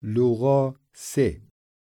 لوقا 3.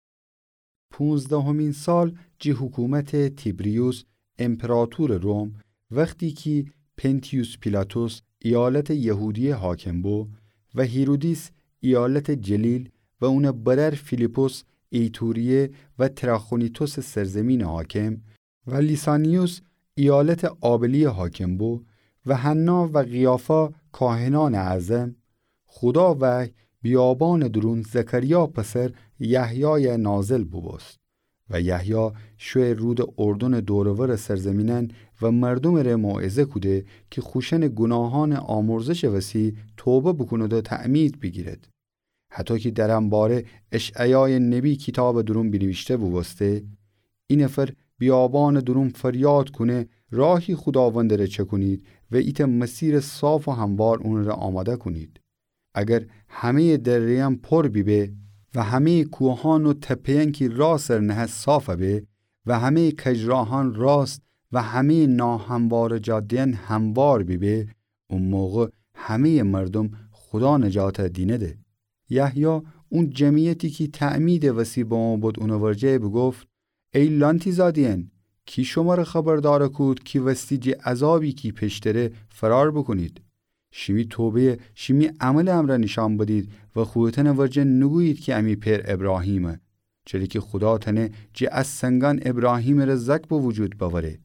15 سال جی حکومت تیبریوس امپراتور روم وقتی که پنتیوس پیلاتوس ایالت یهودی حاکم بو و هیرودیس ایالت جلیل و اون برر فیلیپوس ایتوریه و تراخونیتوس سرزمین حاکم و لیسانیوس ایالت آبلی حاکم بو و حنا و قیافا کاهنان اعظم، خدا وحی بیابان درون زکریا پسر یحیای نازل بوست و یحیی شوی رود اردن دورور سرزمینن و مردم را موعظه کده که خوشن گناهان آمرزش وسی توبه بکند و تعمید بگیرد. حتی که در انباره اشعیای نبی کتاب درون بنوشته بوسته، این نفر بیابان درون فریاد کنه راهی خداوند را چه کنید و ایت مسیر صاف و هموار اون را آماده کنید. اگر همه دریم پر بیبه و همه کوهان و تپه‌ان که راسر نه صاف به و همه کجراهان راست و همه ناهموار جادیان هموار بیبه، اون موقع همه مردم خدا نجات دینه ده. یحیی اون جمعیتی که تعمید وسی با اون بود اون ورجه بگفت ای لانتی زادین کی شما را خبردار کود کی وستی جی عذابی کی پشتره فرار بکنید. شمی توبه شمی عمل امر نشان بدید و خودتن ورجه نگویید که امی پیر ابراهیمه، چلی که خدا تنه جی از سنگان ابراهیم رزق به وجود بوره.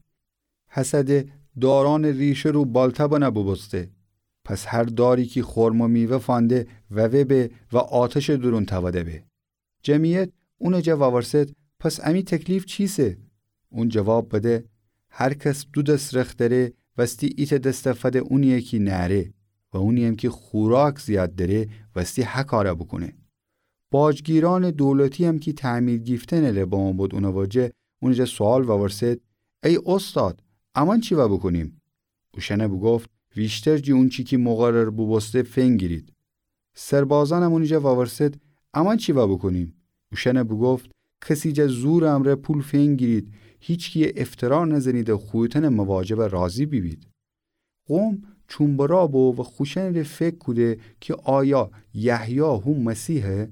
حسد داران ریشه رو بالتا بنا ببسته، پس هر داری که خرم و میوه فانده و وبه و آتش درون تواده به. جمعیت اون جواب ورسد پس امی تکلیف چیسه؟ اون جواب بده هر کس دو دست رخ داره وستی ایت دستفده اونیه که نره و اونیم که خوراک زیاد داره وستی حکاره بکنه. باجگیران دولتی هم که تعمیر گیفته نره با اون بود اونواجه اونجا سوال و ورسد ای استاد امان چی و بکنیم؟ اوشنه بگفت ویشتر جی اون چی که مقرر بوسته فنگیرید. سربازان هم اونجا و ورسد امان چی و بکنیم؟ اوشنه بگفت کسی جا زور امره پول فنگیرید، هیچ کیه افترار نزنید و خویتن مواجب راضی بیبید. قوم چون برا بو و خوشن ره فکر کده که آیا یحیی هم مسیحه؟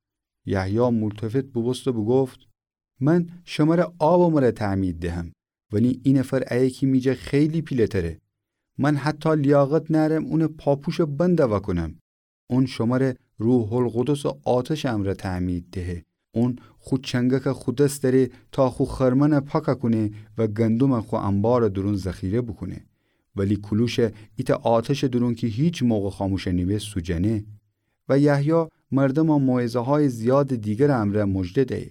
یحیی ملتفت ببست و بگفت من شما را آب و مره تعمید دهم ولی این نفر ایکی میجه خیلی پیله تره. من حتی لیاقت نرم اون پاپوش بنده وکنم. اون شما را روح القدس و آتش امر تعمید دهه. اون خود چنگک خودست داره تا خود خرمن پاکه کنه و گندم خود انبار درون ذخیره بکنه. ولی کلوش ایت آتش درون که هیچ موقع خاموش نیمه سوجنه. و یحیی مردم و موعظه های زیاد دیگر امر مجده ده.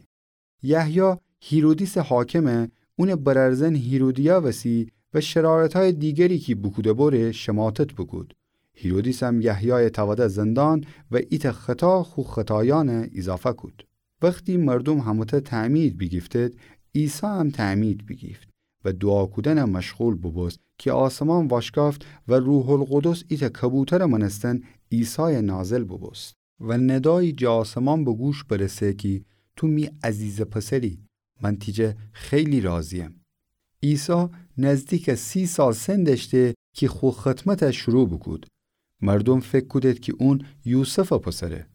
یحیی هیرودیس حاکمه اون بررزن هیرودیا وسی و شرارت های دیگری که بکوده باره شماتت بکود. هیرودیس هم یحیی تواده زندان و ایت خطا خو خطایان اضافه کود. وقتی مردم هموته تعمید بگیفتد، عیسی هم تعمید بگیفت و دعا کودن هم مشغول ببست که آسمان واشکافت و روح القدس ایت کبوتر منستن عیسی نازل ببست و ندای جا آسمان به گوش برسه که تو می عزیز پسری، من تیجه خیلی راضیم. عیسی نزدیک 30 سال سن داشته که خو ختمتش شروع بکود. مردم فکر کودد که اون یوسف پسره.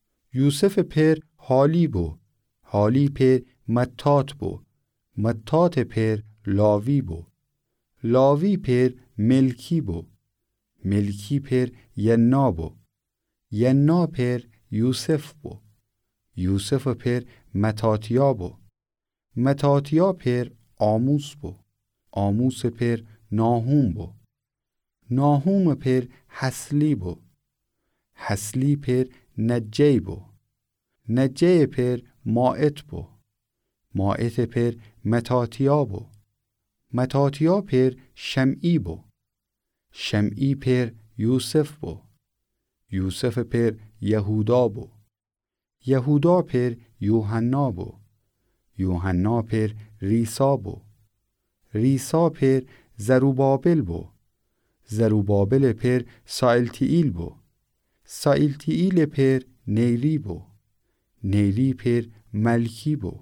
یوسف پر حالی بو، حالی پر متات بو، متات پر لاوی بو، لاوی پر ملکی بو، ملکی پر ینا بو، ینا پر یوسف بو، یوسف پر متاتیا بو، متاتیا پر آموس بو، آموس پر ناهوم بو، ناهوم پر حسلی بو، حسلی پر نجی بو، نجی پر مائت بو، مائت پر متاتیا بو، متاتیا پر شمعی بو، شمعی پر یوسف بو، یوسف پر یهودا بو، یهودا پر یوحنا بو، یوحنا پر ریسا بو، ریسا پر زروبابل بو، زروبابل پر سائلتیئیل بو، سائلتیئیل پر نیری بو، نیری پر ملکی بو،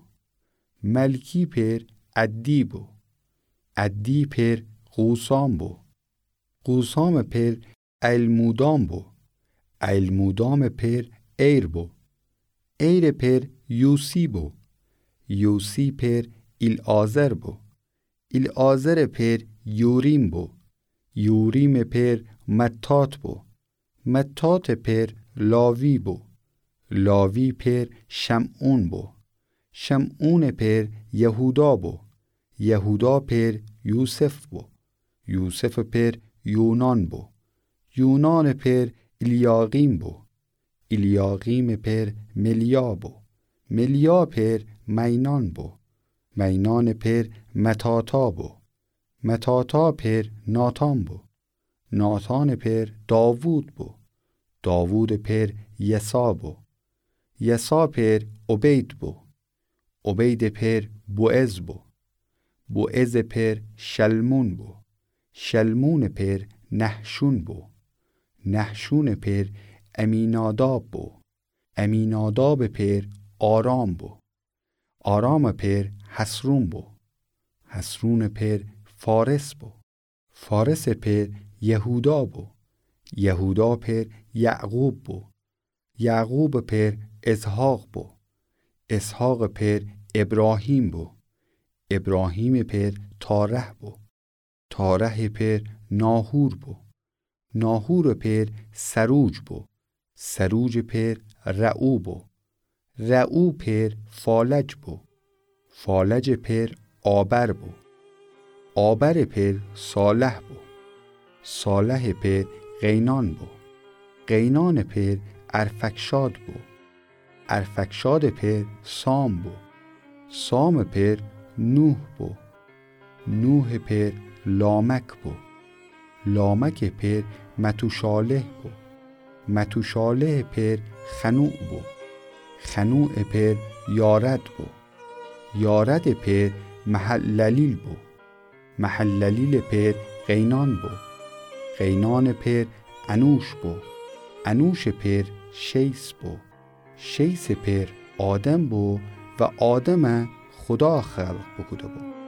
ملکی پر عدی بو، عدی پر قوسام بو، قوسام پر المودام بو، المودام پر ایر بو، ایر پر یوسی بو، یوسی پر ایل آزر بو، ایل آزر پر یوریم بو، یوریم پر متات بو، متات پر لاوی بو، لاوی پر شمعون بو، شمعون پر یهودا بو، یهودا پر یوسف بو، یوسف پر یونان بو، یونان پر الیاقیم بو، الیاقیم پر ملیا بو، ملیا پر مینان بو، مینان پر متاتا بو، متاتا پر ناتان بو، ناتان پر داوود بو، داوود پر یسا بو، یسا پر عبید بو، عبید پر بوعز بو، بوعز پر شلمون بو، شلمون پر نحشون بو، نحشون پر امیناداب بو، امیناداب پر آرام بو، آرام پر حسرون بو، حسرون پر فارس بو، فارس پر یهودا بو، یهودا پر یعقوب بو، یعقوب پر اسحاق بو، اسحاق پر ابراهیم بو، ابراهیم پر تارح بو، تارح پر ناهور بو، ناهور پر سروج بو، سروج پر رعو بو، رعو پر فالج بو، فالج پر آبر بو، آبر پر صالح بو، صالح پر قینان بو، قینان پر ارفکشاد بو، ارفکشاد پر سام بو، سام پر نوح بو، نوح پر لامک بو، لامک پر متوشالح بو، متوشالح پر خنوع بو، خنوع پر یارد بو، یارد پر محللیل بو، محللیل پر قینان بو، قینان پر انوش بو، انوش پر شیس بو، شیس پر آدم بو و آدم خدا خلق بکوده بو.